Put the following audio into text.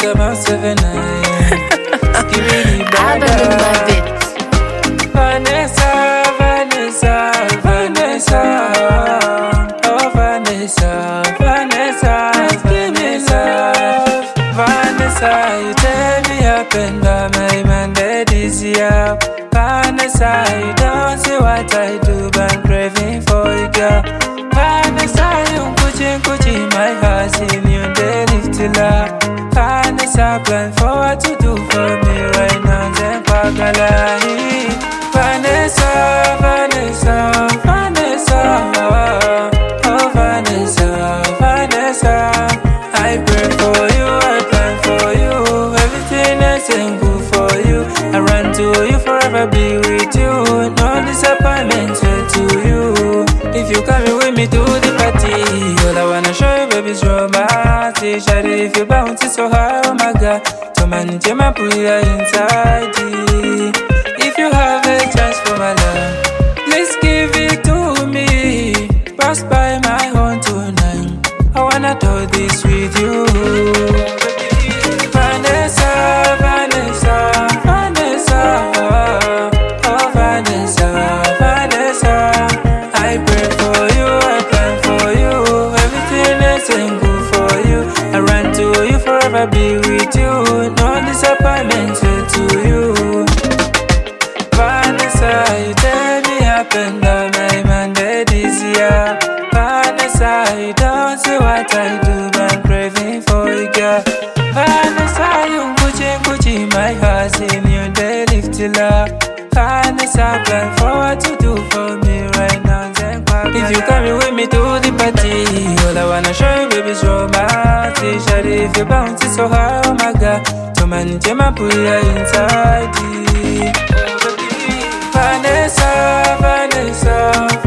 779. Abandon my bit. Vanessa, Vanessa, Vanessa. Oh, Vanessa, Vanessa, give me love. Vanessa, you tell me up and down, my man, that is here. Vanessa, you don't see what I do, but I'm craving for you, girl. Vanessa, you kuchi, my heart in you, they lift it up. Vanessa, plan for what to do for me right now, then Pagalai. Vanessa, Vanessa, Vanessa, oh Vanessa, Vanessa. I pray for you, I plan for you, everything is good for you. I run to you, forever be with you, no disappointment to you. If you coming with me to the party, all I wanna show you, baby, is romantic. Shawty, if you bounce it so high, oh my God, so man, Jema put you inside it. If you have a chance for my love, please give it to me. Pass by my home tonight, I wanna do this with you. Vanessa, Vanessa, Vanessa, oh Vanessa, Vanessa. I pray for you, I plan for you, everything is good for you. I run to you, forever be with you, no disappointment to you. Vanessa, you tell me up and down, my man, that is here. Vanessa, you don't see what I do, but I'm craving for you, girl. Vanessa, you kuchi, my heart in you, they lift it up. Vanessa, plan for what to do for me right now, then if you coming with me to the party, all I wanna show you, baby, is romantic. Shawty, if you bounce it so high, oh my God, so man, Jema put you inside it. Vanessa, Vanessa,